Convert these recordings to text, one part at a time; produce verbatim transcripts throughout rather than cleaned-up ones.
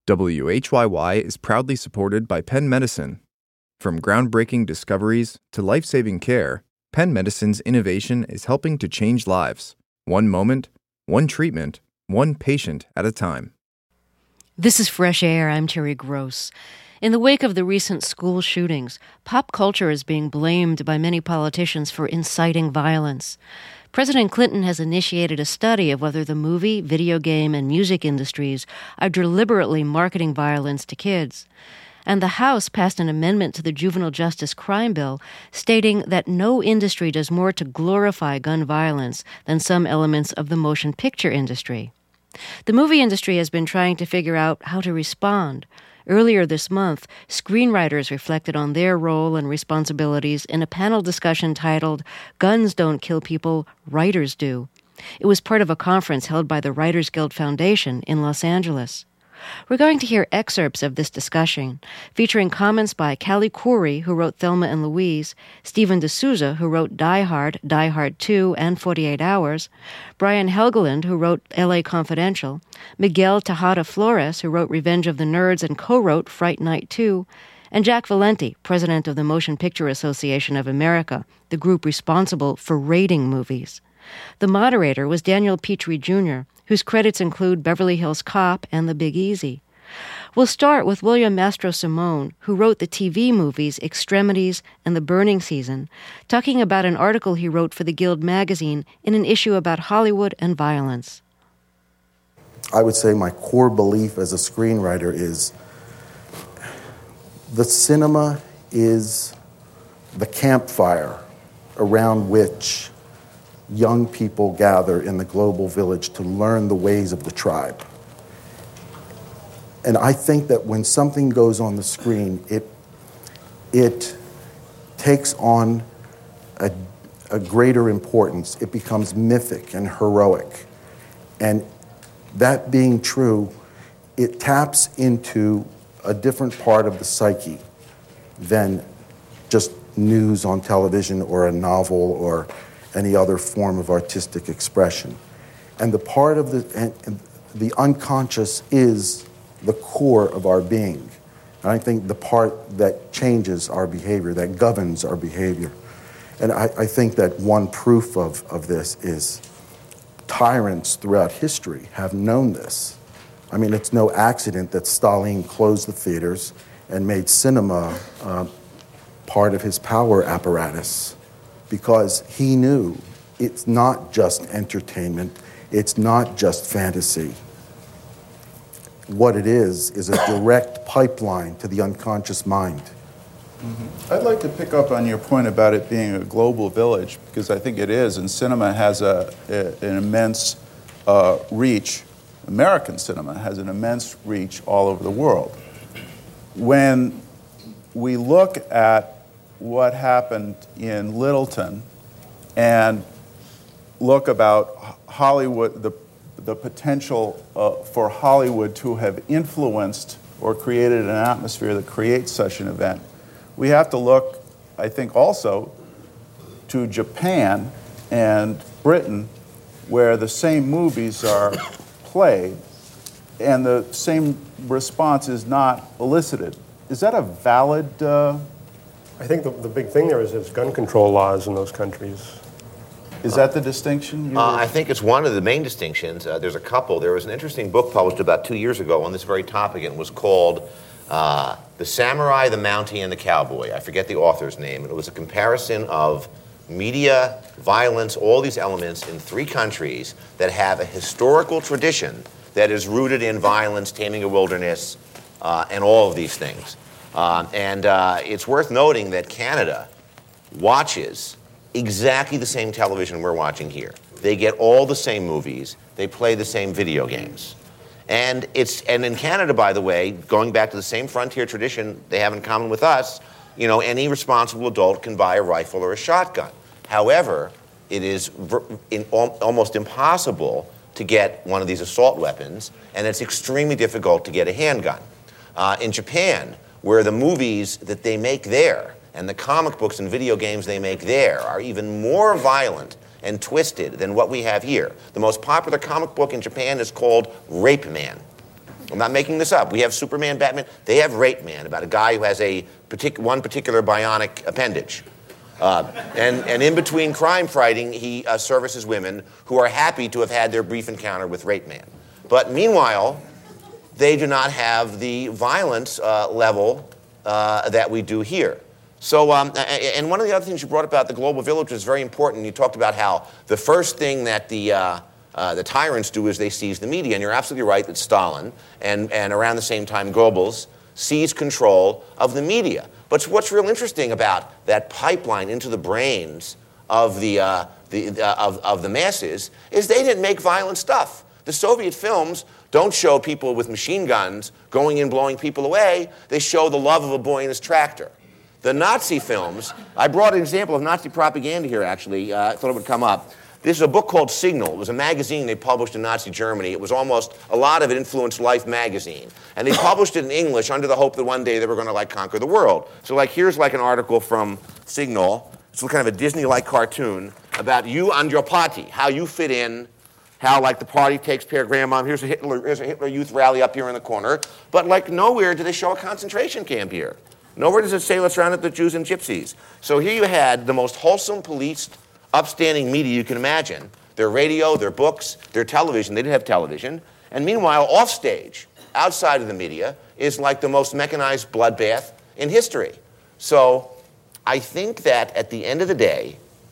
W H Y Y is proudly supported by Penn Medicine. From groundbreaking discoveries to life-saving care, Penn Medicine's innovation is helping to change lives, one moment, one treatment, one patient at a time. This is Fresh Air. I'm Terry Gross. In the wake of the recent school shootings, pop culture is being blamed by many politicians for inciting violence. President Clinton has initiated a study of whether the movie, video game, and music industries are deliberately marketing violence to kids. And the House passed an amendment to the Juvenile Justice Crime Bill stating that no industry does more to glorify gun violence than some elements of the motion picture industry. The movie industry has been trying to figure out how to respond. Earlier this month, screenwriters reflected on their role and responsibilities in a panel discussion titled Guns Don't Kill People, Writers Do. It was part of a conference held by the Writers Guild Foundation in Los Angeles. We're going to hear excerpts of this discussion, featuring comments by Callie Khouri, who wrote Thelma and Louise, Stephen D'Souza, who wrote Die Hard, Die Hard two, and forty-eight hours, Brian Helgeland, who wrote L A Confidential, Miguel Tejada Flores, who wrote Revenge of the Nerds and co-wrote Fright Night two, and Jack Valenti, president of the Motion Picture Association of America, the group responsible for rating movies. The moderator was Daniel Petrie Junior, whose credits include Beverly Hills Cop and The Big Easy. We'll start with William Mastrosimone, who wrote the T V movies Extremities and The Burning Season, talking about an article he wrote for the Guild magazine in an issue about Hollywood and violence. I would say my core belief as a screenwriter is the cinema is the campfire around which young people gather in the global village to learn the ways of the tribe. And I think that when something goes on the screen, it it takes on a, a greater importance. It becomes mythic and heroic. And that being true, it taps into a different part of the psyche than just news on television or a novel or any other form of artistic expression. And the part of the, and, and the unconscious is the core of our being. And I think the part that changes our behavior, that governs our behavior. And I, I think that one proof of, of this is tyrants throughout history have known this. I mean, it's no accident that Stalin closed the theaters and made cinema uh, part of his power apparatus, because he knew it's not just entertainment, it's not just fantasy. What it is is a direct pipeline to the unconscious mind. Mm-hmm. I'd like to pick up on your point about it being a global village, because I think it is, and cinema has a, a an immense uh, reach. American cinema has an immense reach all over the world. When we look at what happened in Littleton and look about Hollywood, the, the potential uh, for Hollywood to have influenced or created an atmosphere that creates such an event, we have to look, I think, also to Japan and Britain, where the same movies are played and the same response is not elicited. Is that a valid uh, I think the, the big thing there is there's gun control laws in those countries. Is that the distinction? Uh, I think it's one of the main distinctions. Uh, there's a couple. There was an interesting book published about two years ago on this very topic, and it was called uh, The Samurai, the Mountie, and the Cowboy. I forget the author's name. It was a comparison of media, violence, all these elements in three countries that have a historical tradition that is rooted in violence, taming a wilderness, uh, and all of these things. Um, and uh, it's worth noting that Canada watches exactly the same television we're watching here. They get all the same movies. They play the same video games. And it's and in Canada, by the way, going back to the same frontier tradition they have in common with us, you know, any responsible adult can buy a rifle or a shotgun. However, it is in, almost impossible to get one of these assault weapons, and it's extremely difficult to get a handgun. Uh, in Japan, where the movies that they make there and the comic books and video games they make there are even more violent and twisted than what we have here. The most popular comic book in Japan is called Rape Man. I'm not making this up. We have Superman, Batman. They have Rape Man, about a guy who has a partic- one particular bionic appendage. Uh, and, and in between crime fighting, he uh, services women who are happy to have had their brief encounter with Rape Man. But meanwhile, they do not have the violence uh, level uh, that we do here. So, um, and one of the other things you brought about the global village is very important. You talked about how the first thing that the uh, uh, the tyrants do is they seize the media, and you're absolutely right that Stalin and and around the same time Goebbels seized control of the media. But what's real interesting about that pipeline into the brains of the uh, the uh, of of the masses is they didn't make violent stuff. The Soviet films don't show people with machine guns going in blowing people away. They show the love of a boy in his tractor. The Nazi films, I brought an example of Nazi propaganda here, actually. Uh, I thought it would come up. This is a book called Signal. It was a magazine they published in Nazi Germany. It was almost, a lot of it influenced Life magazine. And they published it in English under the hope that one day they were going to, like, conquer the world. So, like, here's, like, an article from Signal. It's kind of a Disney-like cartoon about you and your party, how you fit in, how, like, the party takes care of grandma. Here's a Hitler, here's a Hitler Youth rally up here in the corner. But, like, nowhere do they show a concentration camp here. Nowhere does it say, let's round up the Jews and Gypsies. So here you had the most wholesome, policed, upstanding media you can imagine. Their radio, their books, their television. They didn't have television. And meanwhile, off stage, outside of the media, is like the most mechanized bloodbath in history. So I think that at the end of the day,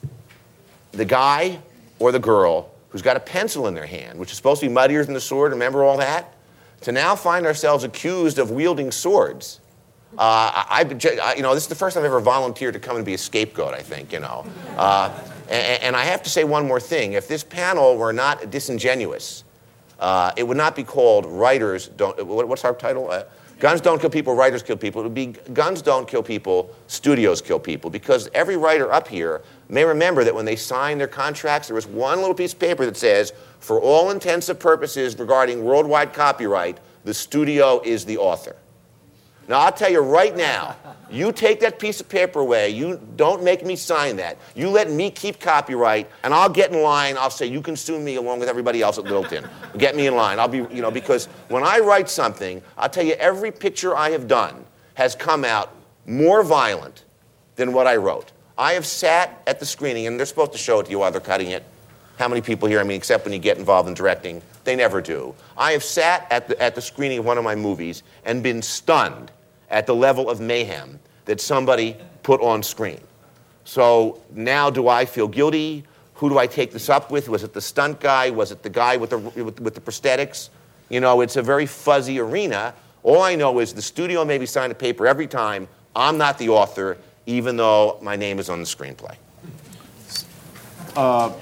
the guy or the girl who's got a pencil in their hand, which is supposed to be muddier than the sword, remember all that? To now find ourselves accused of wielding swords. Uh, I, I, you know, this is the first time I've ever volunteered to come and be a scapegoat, I think, you know. Uh, and, and I have to say one more thing. If this panel were not disingenuous, uh, it would not be called Writers Don't, what's our title? Uh, Guns Don't Kill People, Writers Kill People. It would be Guns Don't Kill People, Studios Kill People. Because every writer up here may remember that when they signed their contracts, there was one little piece of paper that says, for all intents and purposes regarding worldwide copyright, the studio is the author. Now, I'll tell you right now, you take that piece of paper away, you don't make me sign that, you let me keep copyright, and I'll get in line, I'll say, you can sue me along with everybody else at Littleton. Get me in line. I'll be, you know, because when I write something, I'll tell you, every picture I have done has come out more violent than what I wrote. I have sat at the screening, and they're supposed to show it to you while they're cutting it. How many people here, I mean, except when you get involved in directing, they never do. I have sat at the, at the screening of one of my movies and been stunned at the level of mayhem that somebody put on screen. So now do I feel guilty? Who do I take this up with? Was it the stunt guy? Was it the guy with the, with, with the prosthetics? You know, it's a very fuzzy arena. All I know is the studio made me sign a paper every time. I'm not the author, even though my name is on the screenplay. Uh,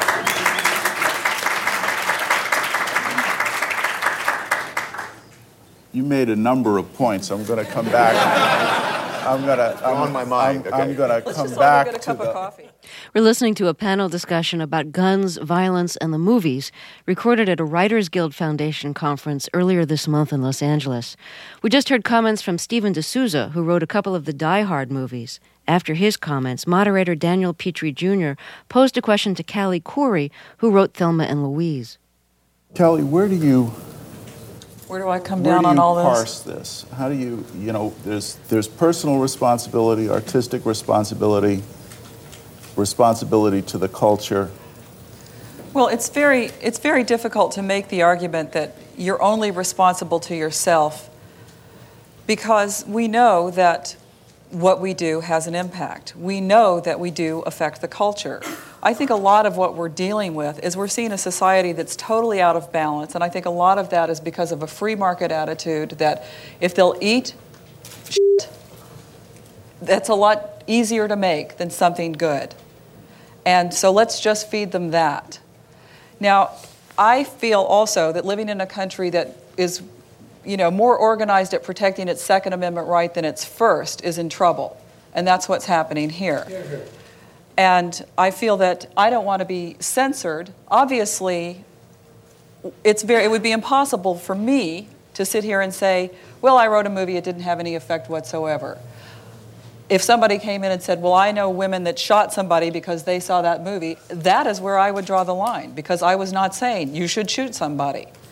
You made a number of points. I'm going to come back. I'm going to. I'm on my mind. I'm, Okay. I'm going to Let's come just back all go get a to cup the. of coffee. We're listening to a panel discussion about guns, violence, and the movies, recorded at a Writers Guild Foundation conference earlier this month in Los Angeles. We just heard comments from Stephen D'Souza, who wrote a couple of the Die Hard movies. After his comments, moderator Daniel Petrie Junior posed a question to Callie Khouri, who wrote Thelma and Louise. Kelly, where do you? Where do I come Where down do on you all this? parse this? How do you, you know, there's there's personal responsibility, artistic responsibility, responsibility to the culture. Well, it's very it's very difficult to make the argument that you're only responsible to yourself, because we know that what we do has an impact. We know that we do affect the culture. I think a lot of what we're dealing with is we're seeing a society that's totally out of balance, and I think a lot of that is because of a free market attitude that if they'll eat shit, that's a lot easier to make than something good. And so let's just feed them that. Now, I feel also that living in a country that is, you know, more organized at protecting its Second Amendment right than its First is in trouble. And that's what's happening here. Here, here. And I feel that I don't want to be censored. Obviously, it's very, it would be impossible for me to sit here and say, well, I wrote a movie, it didn't have any effect whatsoever. If somebody came in and said, well, I know women that shot somebody because they saw that movie, that is where I would draw the line, because I was not saying you should shoot somebody.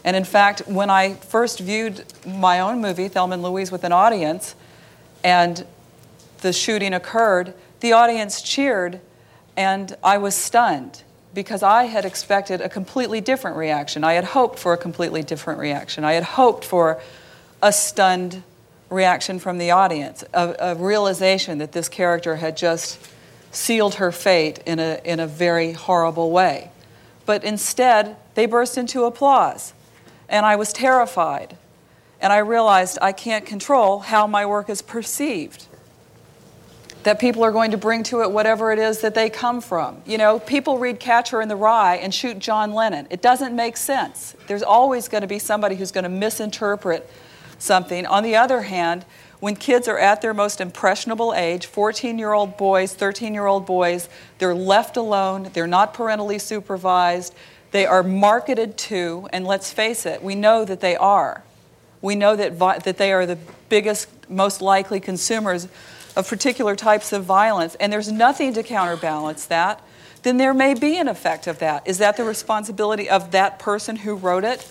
And in fact, when I first viewed my own movie, Thelma and Louise, with an audience, and the shooting occurred, the audience cheered, and I was stunned because I had expected a completely different reaction. I had hoped for a completely different reaction. I had hoped for a stunned reaction from the audience, a, a realization that this character had just sealed her fate in a, in a very horrible way. But instead, they burst into applause, and I was terrified. And I realized I can't control how my work is perceived, that people are going to bring to it whatever it is that they come from. You know, people read Catcher in the Rye and shoot John Lennon. It doesn't make sense. There's always going to be somebody who's going to misinterpret something. On the other hand, when kids are at their most impressionable age, fourteen-year-old boys, thirteen-year-old boys, they're left alone, they're not parentally supervised, they are marketed to, and let's face it, we know that they are. We know that vi- that they are the biggest, most likely consumers of particular types of violence, and there's nothing to counterbalance that. Then there may be an effect of that. Is that the responsibility of that person who wrote it?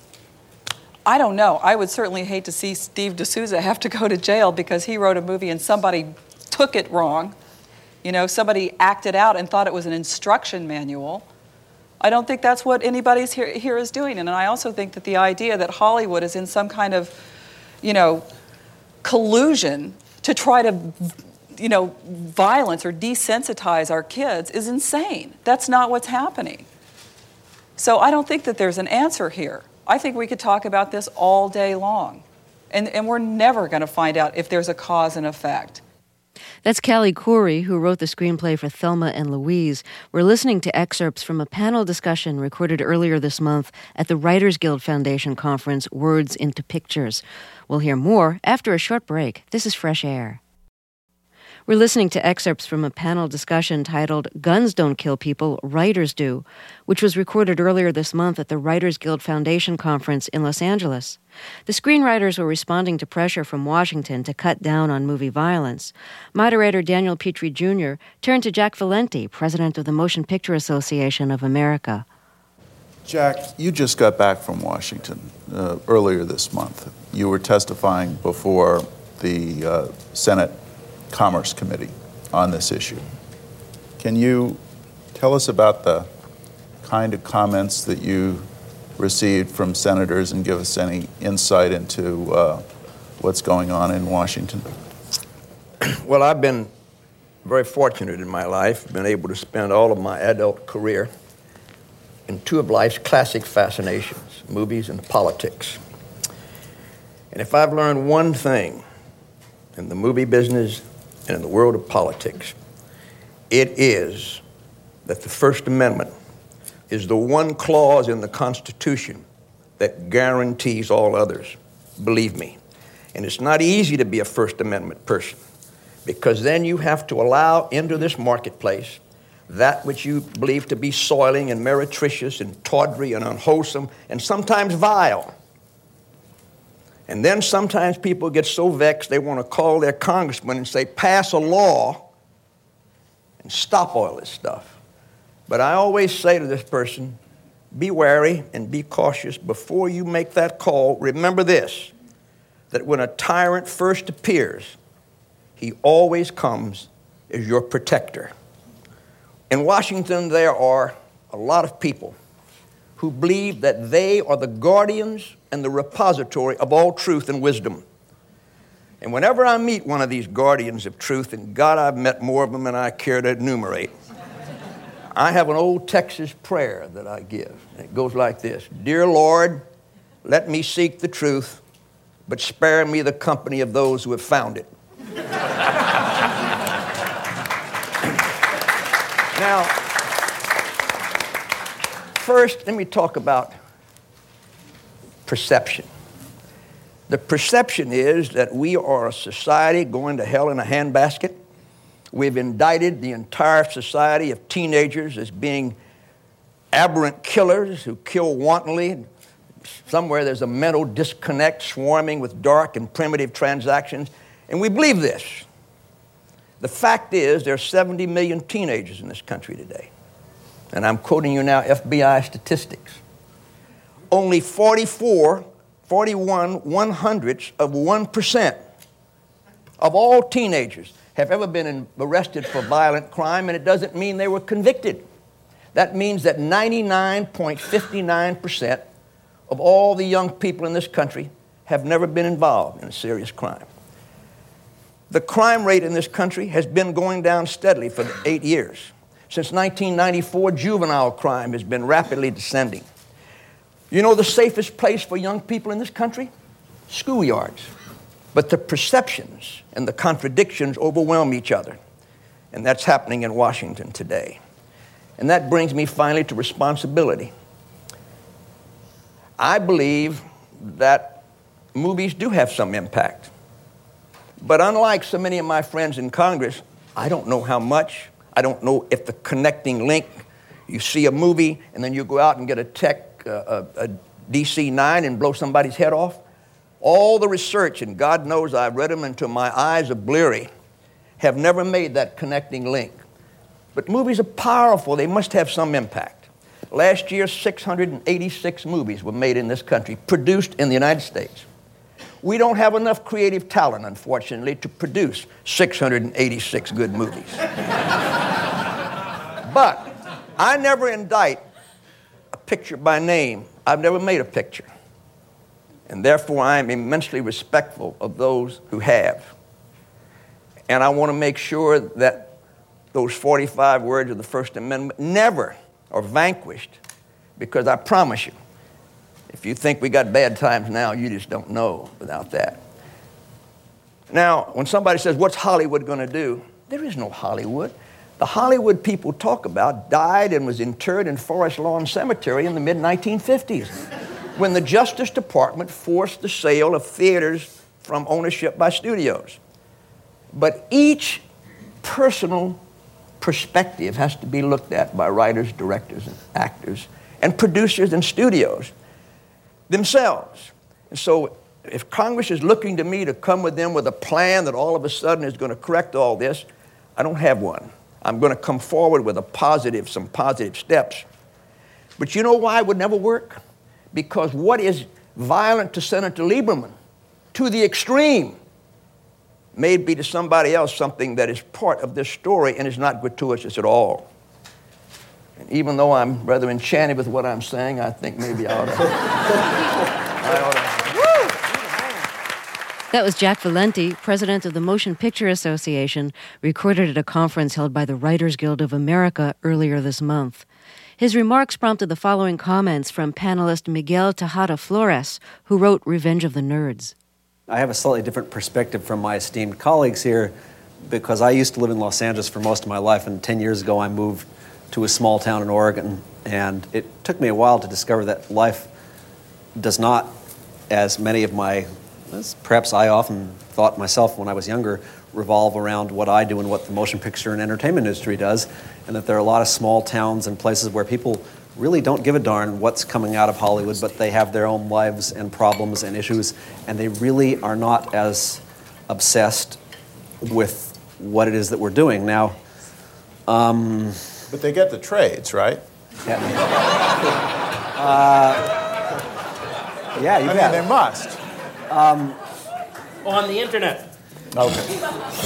I don't know. I would certainly hate to see Steve D'Souza have to go to jail because he wrote a movie and somebody took it wrong. You know, somebody acted out and thought it was an instruction manual. I don't think that's what anybody here, here is doing. And I also think that the idea that Hollywood is in some kind of, you know, collusion to try to, you know, violence or desensitize our kids is insane. That's not what's happening. So I don't think that there's an answer here. I think we could talk about this all day long. And, and we're never going to find out if there's a cause and effect. That's Callie Khouri, who wrote the screenplay for Thelma and Louise. We're listening to excerpts from a panel discussion recorded earlier this month at the Writers Guild Foundation conference, Words into Pictures. We'll hear more after a short break. This is Fresh Air. We're listening to excerpts from a panel discussion titled Guns Don't Kill People, Writers Do, which was recorded earlier this month at the Writers Guild Foundation conference in Los Angeles. The screenwriters were responding to pressure from Washington to cut down on movie violence. Moderator Daniel Petrie Junior turned to Jack Valenti, president of the Motion Picture Association of America. Jack, you just got back from Washington uh, earlier this month. You were testifying before the uh, Senate Commerce Committee on this issue. Can you tell us about the kind of comments that you received from senators and give us any insight into uh, what's going on in Washington? Well, I've been very fortunate in my life, been able to spend all of my adult career in two of life's classic fascinations, movies and politics. And if I've learned one thing in the movie business and in the world of politics, it is that the First Amendment is the one clause in the Constitution that guarantees all others. Believe me. And it's not easy to be a First Amendment person, because then you have to allow into this marketplace that which you believe to be soiling and meretricious and tawdry and unwholesome and sometimes vile. And then sometimes people get so vexed they want to call their congressman and say, pass a law and stop all this stuff. But I always say to this person, be wary and be cautious before you make that call. Remember this, that when a tyrant first appears, he always comes as your protector. In Washington, there are a lot of people who believe that they are the guardians and the repository of all truth and wisdom. And whenever I meet one of these guardians of truth, and God, I've met more of them than I care to enumerate, I have an old Texas prayer that I give. And it goes like this: Dear Lord, let me seek the truth, but spare me the company of those who have found it. Now, first, let me talk about perception. The perception is that we are a society going to hell in a handbasket. We've indicted the entire society of teenagers as being aberrant killers who kill wantonly. Somewhere there's a mental disconnect swarming with dark and primitive transactions, and we believe this. The fact is there are seventy million teenagers in this country today. And I'm quoting you now F B I statistics. only forty-four, forty-one one hundredths of one percent of all teenagers have ever been in, arrested for violent crime, and it doesn't mean they were convicted. That means that ninety-nine point five nine percent of all the young people in this country have never been involved in a serious crime. The crime rate in this country has been going down steadily for eight years. Since nineteen ninety-four, juvenile crime has been rapidly descending. You know the safest place for young people in this country? Schoolyards. But the perceptions and the contradictions overwhelm each other. And that's happening in Washington today. And that brings me finally to responsibility. I believe that movies do have some impact. But unlike so many of my friends in Congress, I don't know how much. I don't know if the connecting link, you see a movie and then you go out and get a tech, uh, a, a D C nine and blow somebody's head off. All the research, and God knows I've read them until my eyes are bleary, have never made that connecting link. But movies are powerful. They must have some impact. Last year, six hundred eighty-six movies were made in this country, produced in the United States. We don't have enough creative talent, unfortunately, to produce six hundred eighty-six good movies. But I never indict a picture by name. I've never made a picture. And therefore, I am immensely respectful of those who have. And I want to make sure that those forty-five words of the First Amendment never are vanquished, because I promise you, if you think we got bad times now, you just don't know without that. Now, when somebody says, what's Hollywood going to do? There is no Hollywood. The Hollywood people talk about died and was interred in Forest Lawn Cemetery in the mid nineteen fifties, when the Justice Department forced the sale of theaters from ownership by studios. But each personal perspective has to be looked at by writers, directors, and actors, and producers and studios themselves. And so if Congress is looking to me to come with them with a plan that all of a sudden is going to correct all this, I don't have one. I'm going to come forward with a positive, some positive steps. But you know why it would never work? Because what is violent to Senator Lieberman, to the extreme, may be to somebody else something that is part of this story and is not gratuitous at all. And even though I'm rather enchanted with what I'm saying, I think maybe I ought to. I ought to. That was Jack Valenti, president of the Motion Picture Association, recorded at a conference held by the Writers Guild of America earlier this month. His remarks prompted the following comments from panelist Miguel Tejada Flores, who wrote Revenge of the Nerds. I have a slightly different perspective from my esteemed colleagues here, because I used to live in Los Angeles for most of my life, and ten years ago I moved to a small town in Oregon, and it took me a while to discover that life does not, as many of my, as perhaps I often thought myself when I was younger, revolve around what I do and what the motion picture and entertainment industry does, and that there are a lot of small towns and places where people really don't give a darn what's coming out of Hollywood, but they have their own lives and problems and issues, and they really are not as obsessed with what it is that we're doing. Now, um... But they get the trades, right? Yeah, uh, yeah you I bet. mean, they must. Um, On the internet. Okay.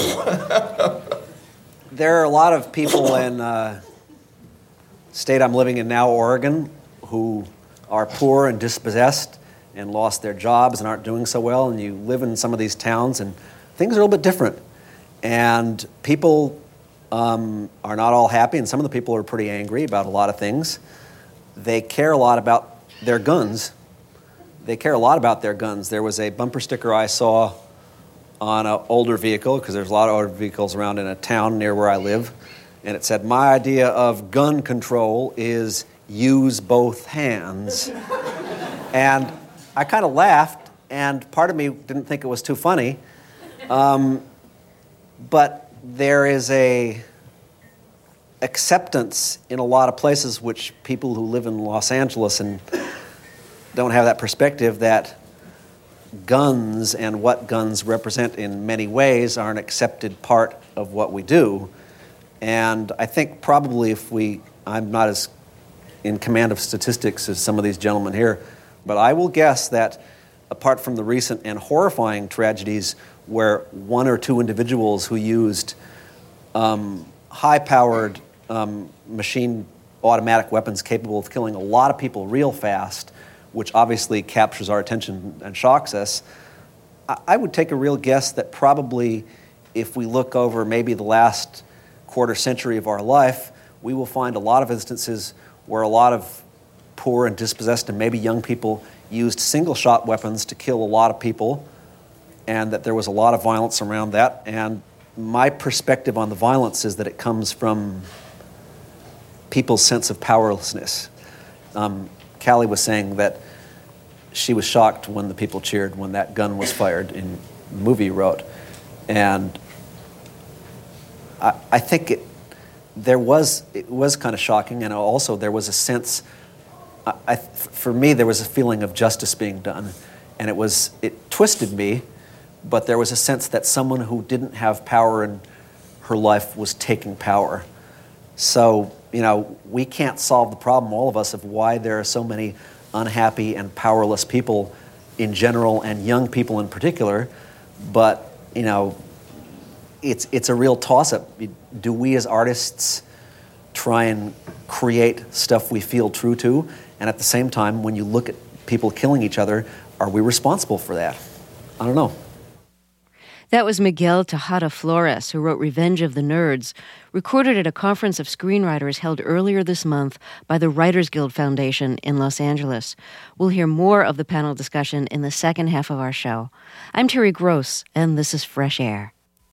There are a lot of people in uh, state I'm living in now, Oregon, who are poor and dispossessed and lost their jobs and aren't doing so well, and you live in some of these towns and things are a little bit different. And people um, are not all happy, and some of the people are pretty angry about a lot of things. They care a lot about their guns. They care a lot about their guns. There was a bumper sticker I saw on an older vehicle, because there's a lot of older vehicles around in a town near where I live, and it said, "My idea of gun control is use both hands." And I kind of laughed, and part of me didn't think it was too funny. Um, but there is a acceptance in a lot of places, which people who live in Los Angeles and don't have that perspective, that guns and what guns represent in many ways are an accepted part of what we do. And I think probably if we, I'm not as in command of statistics as some of these gentlemen here, But I will guess that apart from the recent and horrifying tragedies where one or two individuals who used um, high-powered um, machine automatic weapons capable of killing a lot of people real fast, which obviously captures our attention and shocks us, I, I would take a real guess that probably if we look over maybe the last quarter century of our life, we will find a lot of instances where a lot of poor and dispossessed and maybe young people used single-shot weapons to kill a lot of people, and that there was a lot of violence around that. And my perspective on the violence is that it comes from people's sense of powerlessness. Um, Callie was saying that she was shocked when the people cheered when that gun was fired in the movie you wrote. And I, I think it, there was, it was kind of shocking, and also there was a sense, I, I, for me, there was a feeling of justice being done. And it was, it twisted me, but there was a sense that someone who didn't have power in her life was taking power. So, you know, we can't solve the problem, all of us, of why there are so many unhappy and powerless people in general and young people in particular. But, you know, it's it's a real toss-up. Do we as artists try and create stuff we feel true to? And at the same time, when you look at people killing each other, are we responsible for that? I don't know. That was Miguel Tejada Flores, who wrote Revenge of the Nerds, recorded at a conference of screenwriters held earlier this month by the Writers Guild Foundation in Los Angeles. We'll hear more of the panel discussion in the second half of our show. I'm Terry Gross, and this is Fresh Air.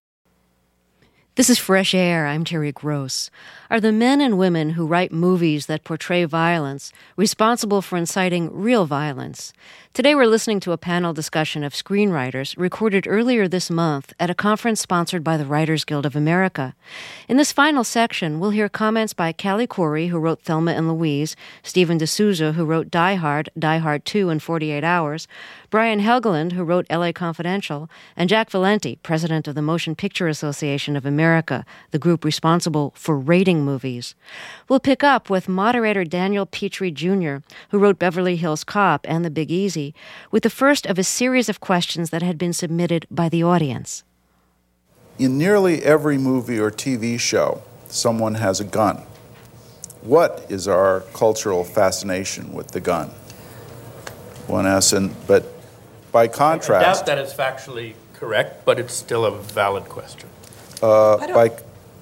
This is Fresh Air. I'm Terry Gross. Are the men and women who write movies that portray violence responsible for inciting real violence? Today we're listening to a panel discussion of screenwriters recorded earlier this month at a conference sponsored by the Writers Guild of America. In this final section, we'll hear comments by Callie Khouri, who wrote Thelma and Louise, Stephen D'Souza, who wrote Die Hard, Die Hard two in forty-eight hours, Brian Helgeland, who wrote L A Confidential, and Jack Valenti, president of the Motion Picture Association of America, the group responsible for rating movies. We'll pick up with moderator Daniel Petrie Junior, who wrote Beverly Hills Cop and The Big Easy, with the first of a series of questions that had been submitted by the audience. In nearly every movie or T V show, someone has a gun. What is our cultural fascination with the gun? One asks, and, but by contrast... I doubt that it's factually correct, but it's still a valid question. Uh, I, don't, by,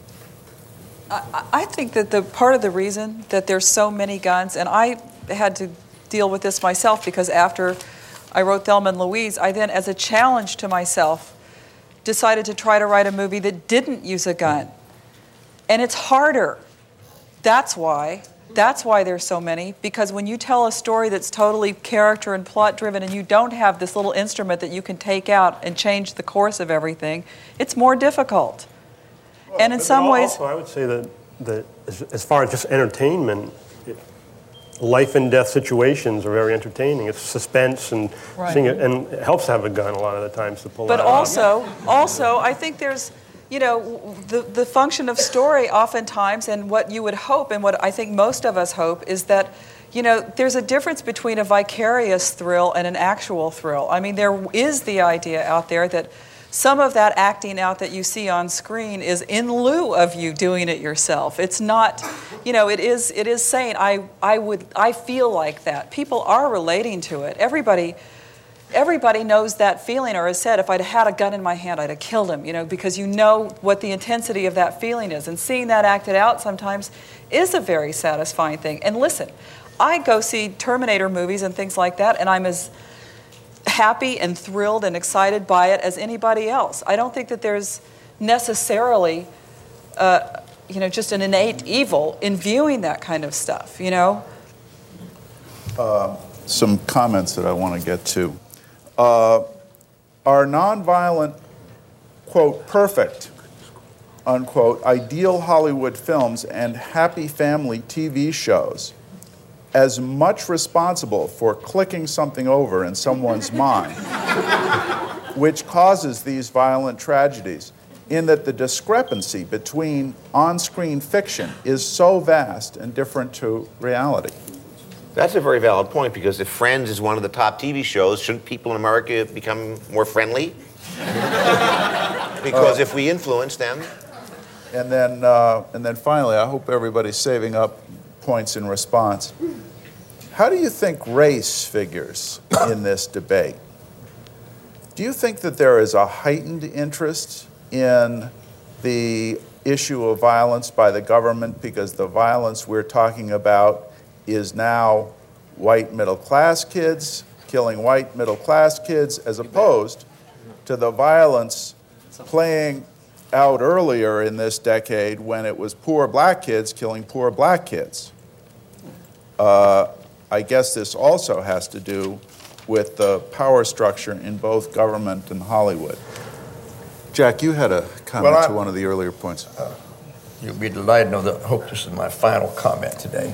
I, I think that the part of the reason that there's so many guns, and I had to deal with this myself because after I wrote Thelma and Louise, I then, as a challenge to myself, decided to try to write a movie that didn't use a gun. And it's harder. That's why. That's why there's so many, because when you tell a story that's totally character and plot driven and you don't have this little instrument that you can take out and change the course of everything, it's more difficult. Well, and in some ways... Also, I would say that, that as, as far as just entertainment, it, life and death situations are very entertaining. It's suspense and right. seeing it, and it helps to have a gun a lot of the times to pull but out. But also, also, I think there's... You know, the, the function of story oftentimes, and what you would hope, and what I think most of us hope, is that, you know, there's a difference between a vicarious thrill and an actual thrill. I mean, there is the idea out there that some of that acting out that you see on screen is in lieu of you doing it yourself. It's not, you know, it is it is saying, I, I would, I feel like that. People are relating to it. Everybody... Everybody knows that feeling, or has said, if I'd had a gun in my hand, I'd have killed him, you know, because you know what the intensity of that feeling is. And seeing that acted out sometimes is a very satisfying thing. And listen, I go see Terminator movies and things like that, and I'm as happy and thrilled and excited by it as anybody else. I don't think that there's necessarily, uh, you know, just an innate evil in viewing that kind of stuff, you know? Uh, some comments that I want to get to. Uh, are nonviolent, quote, perfect, unquote, ideal Hollywood films and happy family T V shows as much responsible for clicking something over in someone's mind, which causes these violent tragedies, in that the discrepancy between on-screen fiction is so vast and different to reality? That's a very valid point, because if Friends is one of the top T V shows, shouldn't people in America become more friendly? Because uh, if we influence them. And then, uh, and then finally, I hope everybody's saving up points in response. How do you think race figures in this debate? Do you think that there is a heightened interest in the issue of violence by the government because the violence we're talking about is now white middle-class kids killing white middle-class kids, as opposed to the violence playing out earlier in this decade when it was poor black kids killing poor black kids? Uh, I guess this also has to do with the power structure in both government and Hollywood. Jack, you had a comment well, to one of the earlier points. Uh, you'll be delighted to know that I hope this is my final comment today.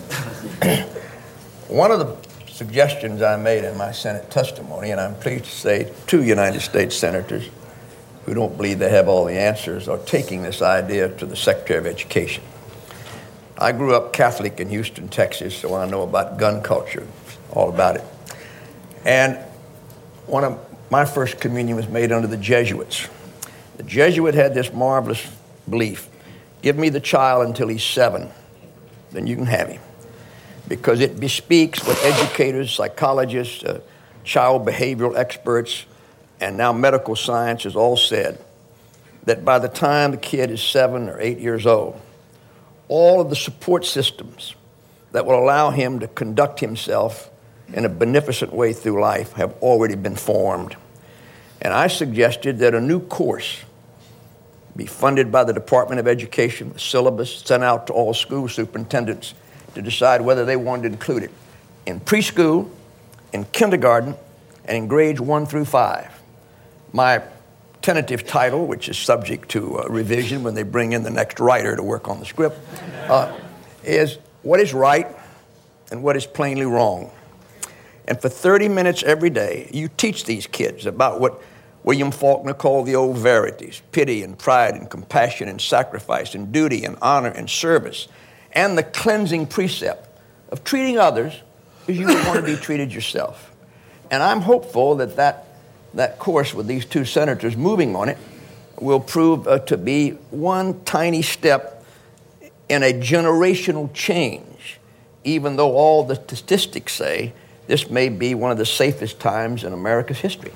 One of the suggestions I made in my Senate testimony, and I'm pleased to say two United States senators who don't believe they have all the answers are taking this idea to the Secretary of Education. I grew up Catholic in Houston, Texas, so I know about gun culture, all about it. And one of my first communion was made under the Jesuits. The Jesuit had this marvelous belief: give me the child until he's seven, then you can have him. Because it bespeaks what educators, psychologists, uh, child behavioral experts, and now medical science has all said, that by the time the kid is seven or eight years old, all of the support systems that will allow him to conduct himself in a beneficent way through life have already been formed. And I suggested that a new course be funded by the Department of Education, a syllabus sent out to all school superintendents to decide whether they wanted to include it in preschool, in kindergarten, and in grades one through five. My tentative title, which is subject to uh, revision when they bring in the next writer to work on the script, uh, is What is Right and What is Plainly Wrong. And for thirty minutes every day, you teach these kids about what William Faulkner called the old verities: pity and pride and compassion and sacrifice and duty and honor and service, and the cleansing precept of treating others as you would want to be treated yourself. And I'm hopeful that that, that course with these two senators moving on it will prove uh, to be one tiny step in a generational change, even though all the statistics say this may be one of the safest times in America's history.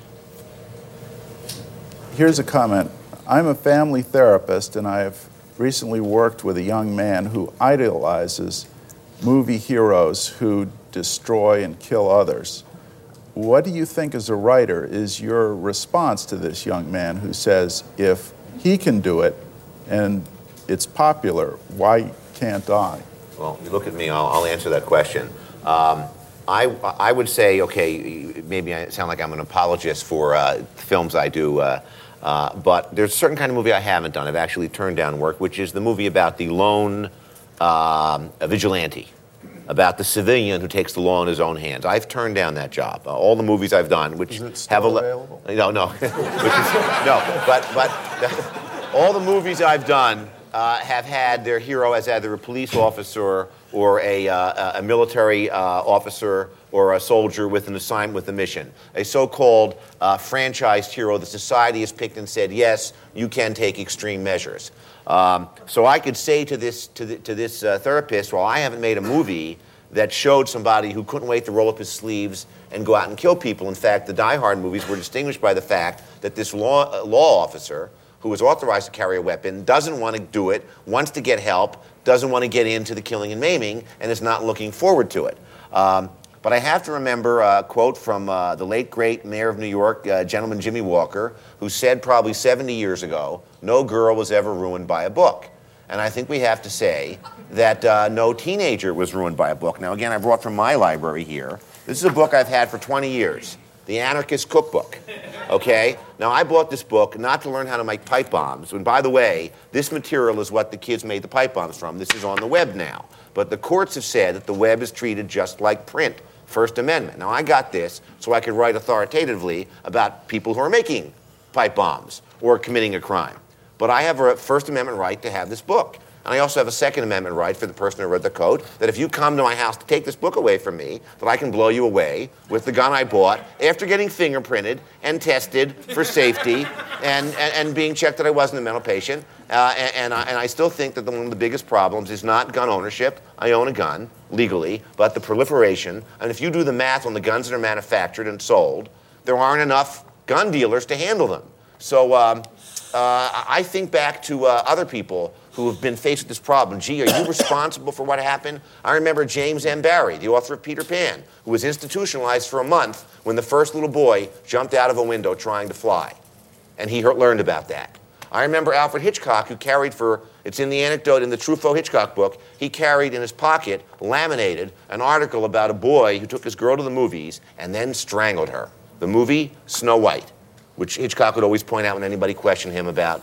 Here's a comment. I'm a family therapist, and I have recently worked with a young man who idolizes movie heroes who destroy and kill others. What do you think, as a writer, is your response to this young man who says, if he can do it and it's popular, why can't I? Well, you look at me, I'll, I'll answer that question. Um, I, I would say, okay, maybe I sound like I'm an apologist for uh, films I do, uh, uh, but there's a certain kind of movie I haven't done. I've actually turned down work, which is the movie about the lone um, vigilante, about the civilian who takes the law in his own hands. I've turned down that job. Uh, all the movies I've done, which is it still have a available? No, no, which is, no, but but all the movies I've done uh, have had their hero as either a police officer or a, uh, a military uh, officer or a soldier with an assignment, with a mission. A so-called uh, franchised hero that society has picked and said, yes, you can take extreme measures. Um, so I could say to this, to, the, to this uh, therapist, well, I haven't made a movie that showed somebody who couldn't wait to roll up his sleeves and go out and kill people. In fact, the Die Hard movies were distinguished by the fact that this law, uh, law officer who was authorized to carry a weapon doesn't want to do it, wants to get help, doesn't want to get into the killing and maiming, and is not looking forward to it. Um, but I have to remember a quote from uh, the late, great mayor of New York, uh, gentleman Jimmy Walker, who said probably seventy years ago, no girl was ever ruined by a book. And I think we have to say that uh, no teenager was ruined by a book. Now, again, I brought from my library here. This is a book I've had for twenty years, The Anarchist Cookbook. Okay? Now, I bought this book not to learn how to make pipe bombs. And by the way, this material is what the kids made the pipe bombs from. This is on the web now. But the courts have said that the web is treated just like print, First Amendment. Now, I got this so I could write authoritatively about people who are making pipe bombs or committing a crime. But I have a First Amendment right to have this book. And I also have a Second Amendment right for the person who wrote the code, that if you come to my house to take this book away from me, that I can blow you away with the gun I bought after getting fingerprinted and tested for safety and, and, and being checked that I wasn't a mental patient. Uh, and, and, I, and I still think that the, one of the biggest problems is not gun ownership. I own a gun legally, but the proliferation. And if you do the math on the guns that are manufactured and sold, there aren't enough gun dealers to handle them. So um, uh, I think back to uh, other people who have been faced with this problem. Gee, are you responsible for what happened? I remember James M. Barrie, the author of Peter Pan, who was institutionalized for a month when the first little boy jumped out of a window trying to fly. And he heard, learned about that. I remember Alfred Hitchcock, who carried for, it's in the anecdote in the Truffaut-Hitchcock book, he carried in his pocket, laminated, an article about a boy who took his girl to the movies and then strangled her. The movie, Snow White, which Hitchcock would always point out when anybody questioned him about,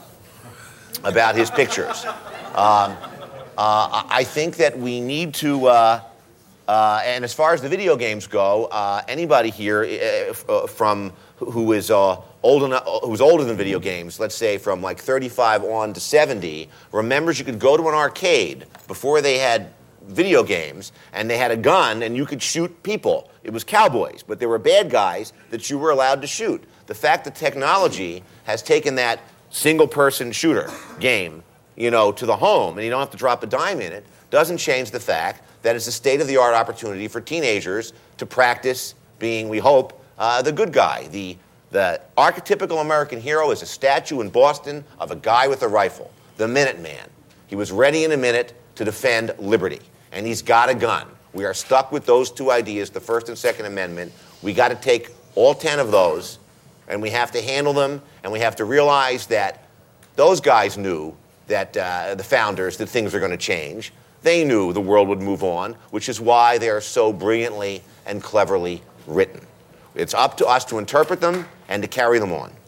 about his pictures. Um, uh, I think that we need to, uh, uh, and as far as the video games go, uh, anybody here uh, from who is uh, old enough, who's older than video games, let's say from like thirty-five on to seventy, remembers you could go to an arcade before they had video games, and they had a gun, and you could shoot people. It was cowboys, but there were bad guys that you were allowed to shoot. The fact that technology has taken that single-person shooter game, you know, to the home, and you don't have to drop a dime in it, doesn't change the fact that it's a state-of-the-art opportunity for teenagers to practice being, we hope, uh, the good guy. The, the archetypical American hero is a statue in Boston of a guy with a rifle, the Minuteman. He was ready in a minute to defend liberty, and he's got a gun. We are stuck with those two ideas, the First and Second Amendment. We got to take all ten of those, and we have to handle them, and we have to realize that those guys knew that uh, the founders, that things are going to change. They knew the world would move on, which is why they are so brilliantly and cleverly written. It's up to us to interpret them and to carry them on.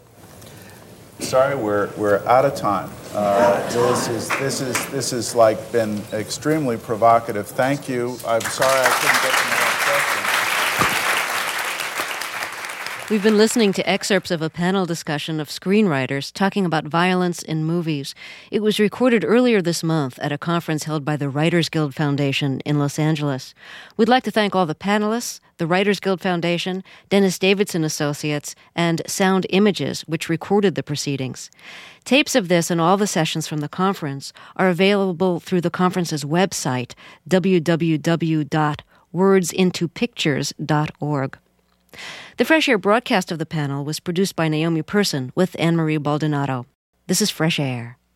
Sorry, we're we're out of time. Uh, this is this is this has like been extremely provocative. Thank you. I'm sorry I couldn't get to my question. We've been listening to excerpts of a panel discussion of screenwriters talking about violence in movies. It was recorded earlier this month at a conference held by the Writers Guild Foundation in Los Angeles. We'd like to thank all the panelists, the Writers Guild Foundation, Dennis Davidson Associates, and Sound Images, which recorded the proceedings. Tapes of this and all the sessions from the conference are available through the conference's website, w w w dot words into pictures dot org. The Fresh Air broadcast of the panel was produced by Naomi Person with Anne-Marie Baldonado. This is Fresh Air.